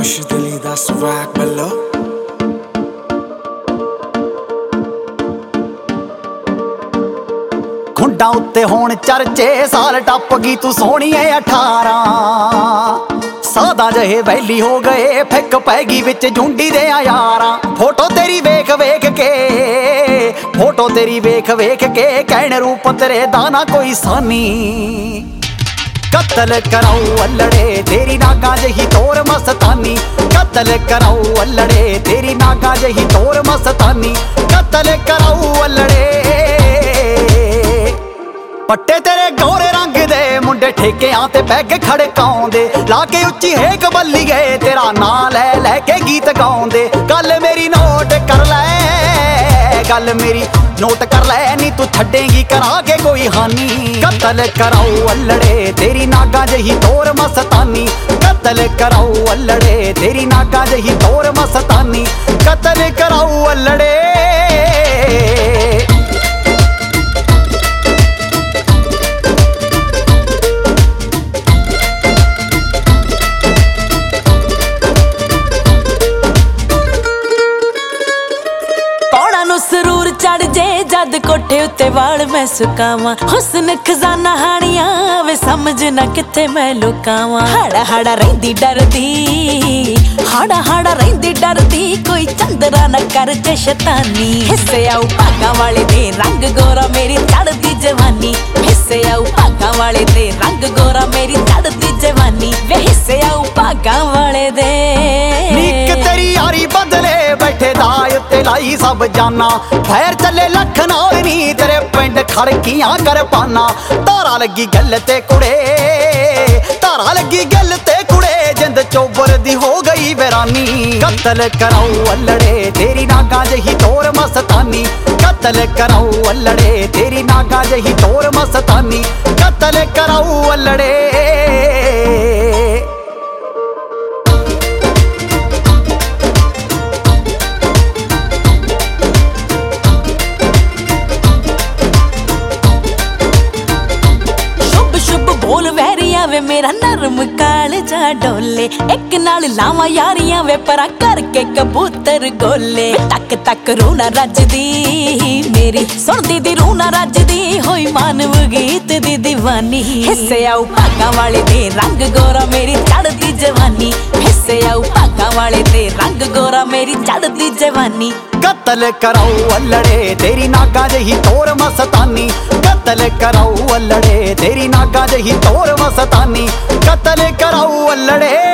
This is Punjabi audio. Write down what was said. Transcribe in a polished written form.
ਕੁਛ ਦਿਲੀ ਦਾ ਸਵੈਗ ਬੱਲੋ ਖੁੰਡਾਂ ਉੱਤੇ ਹੋਣ ਚਰਚੇ ਸਾਲ ਟੱਪ ਗਈ ਤੂੰ ਸੋਹਣੀਏ 18 ਸਾਦਾ ਜਹੇ ਵੈਲੀ ਹੋ ਗਏ ਫਿੱਕ ਪੈ ਗਈ ਵਿੱਚ ਝੁੰਡੀ ਦੇ ਯਾਰਾਂ ਫੋਟੋ ਤੇਰੀ ਵੇਖ ਵੇਖ ਕੇ ਕਹਿਣ ਰੂਪ ਤੇਰੇ ਦਾ ਨਾ ਕੋਈ ਸਾਨੀ ਕਤਲ ਕਰਾਉ ਅੱਲੜੇ ਤੇਰੀ ਨਾਗਾ ਜਹੀ ਤੋਰ ਮਸਤਾਨੀ ਕਤਲ ਕਰਾਉ ਅੱਲੜੇ ਤੇਰੀ ਨਾਗਾ ਜਹੀ ਤੋਰ ਮਸਤਾਨੀ ਕਤਲ ਕਰਾਉ ਅੱਲੜੇ ਪੱਟੇ ਤੇਰੇ ਗੋਰੇ ਰੰਗ ਦੇ ਮੁੰਡੇ ਠੇਕਿਆਂ ਤੇ ਬੈਗ ਖੜਕਾਉਂਦੇ ਲਾ ਕੇ ਉੱਚੀ ਹੇਕ ਬੱਲੀ ਗਏ ਤੇਰਾ ਨਾਂ ਲੈ ਲੈ ਕੇ ਗੀਤ ਗਾਉਂਦੇ ਗੱਲ ਮੇਰੀ ਨੋਟ ਕਰ ਲੈ ਨੀ ਤੂੰ ਛੱਡੇਂਗੀ ਕਰਾ ਕੇ ਕੋਈ ਹਾਨੀ ਕਤਲ ਕਰਾਉ ਅੱਲੜੇ ਤੇਰੀ ਨਾਗਾ ਜਹੀ ਤੋਰ ਮਸਤਾਨੀ ਕਤਲ ਕਰਾਉ ਅੱਲੜੇ ਤੇਰੀ ਨਾਗਾ ਜਹੀ ਤੋਰ ਮਸਤਾਨੀ ਕਤਲ ਕਰਾਉ ਅੱਲੜੇ ਸਰੂਰ ਚੜ ਜੇ ਜਦ ਕੋਠੇ ਉੱਤੇ ਵਾਲ ਮੈਂ ਸੁਕਾਵਾਂ ਹੁਸਨ ਖਜ਼ਾਨਾ ਹਾਣੀਆਂ ਵੇ ਸਮਝ ਨਾ ਕਿੱਥੇ ਮੈਂ ਲੁਕਾਵਾਂ ਹਾੜਾ ਰਹਿੰਦੀ ਡਰਦੀ ਕੋਈ ਚੰਦਰਾ ਨਾ ਕਰ ਜੇ ਸ਼ੈਤਾਨੀ ਹਿੱਸੇ ਆਉ ਭਾਗਾਂ ਵਾਲੇ ਦੇ ਰੰਗ ਗੋਰਾ ਮੇਰੀ ਚੜਦੀ ਜਵਾਨੀ ਹਿੱਸੇ ਆਉ ਭਾਗਾਂ ਵਾਲੇ ਦੇ ਰੰਗ ਗੋਰਾ ਮੇਰੀ ਚੜਦੀ ਜਵਾਨੀ ਵੇ ਹਿੱਸੇ ਆਉ ਭਾਗਾਂ ਵਾਲੇ ਦੇ ਨੀਕ ਤੇਰੀ ਯਾਰੀ ਬਦਲੇ ਬੈਠੇ ਦਾ ਉੱਤੇ ਲਾਈ ਸਭ ਜਾਨਾ ਫੈਰ ਚੱਲੇ ਲੱਖ ਨਾਲ ਨੀ ਤੇਰੇ ਪਿੰਡ ਖੜਕੀਆਂ ਕਰਪਾਨਾ ਧਾਰਾ ਲੱਗੀ ਗੱਲ ਤੇ ਕੁੜੇ ਜਿੰਦ ਚੋਬਰ ਦੀ ਹੋ ਗਈ ਵੈਰਾਨੀ ਕਤਲ ਕਰਾਉ ਅੱਲੜੇ ਤੇਰੀ ਨਾਗਾ ਜਹੀ ਤੋਰ ਮਸਤਾਨੀ ਕਤਲ ਕਰਾਉ ਅੱਲੜੇ ਤੇਰੀ ਨਾਗਾ ਜਹੀ ਤੋਰ ਮਸਤਾਨੀ ਕਤਲ ਕਰਾਉ ਅੱਲੜੇ ਬੋਲ ਵੈਰੀਆਂ ਵੇ ਮੇਰਾ ਨਰਮ ਕਾਲਜਾ ਡੋਲੇ ਇੱਕ ਨਾਲ ਲਾਵਾਂ ਯਾਰੀਆਂ ਵੇ ਪਰਾਂ ਕਰਕੇ ਕਬੂਤਰ ਗੋਲੇ ਟੱਕ ਟੱਕ ਰੂਹ ਨਾ ਰੱਜਦੀ ਮੇਰੀ ਸੁਣਦੀ ਦੀ ਰੂਹ ਨਾ ਰੱਜਦੀ ਹੋਈ ਮਾਨਵ ਗੀਤ ਦੀ دیਵਾਨੀ ਹਿੱਸੇ ਆਉ ਭਾਗਾਂ ਵਾਲੇ ਦੇ ਰੰਗ ਗੋਰਾ ਮੇਰੀ ਚੜਦੀ ਜਵਾਨੀ ਹਿੱਸੇ ਆਉ ਭਾਗਾਂ ਵਾਲੇ ਦੇ ਰੰਗ ਗੋਰਾ ਮੇਰੀ ਚੜਦੀ ਜਵਾਨੀ ਕਤਲ ਕਰਾਉ ਅੱਲੜੇ ਤੇਰੀ ਨਾਗਾ ਜਹੀ ਤੋਰ ਮਸਤਾਨੀ ਕਤਲ ਕਰਾਉ ਅੱਲੜੇ ਤੇਰੀ ਨਾਗਾ ਜਹੀ ਤੋਰ ਮਸਤਾਨੀ ਕਤਲ ਕਰਾਉ ਅੱਲੜੇ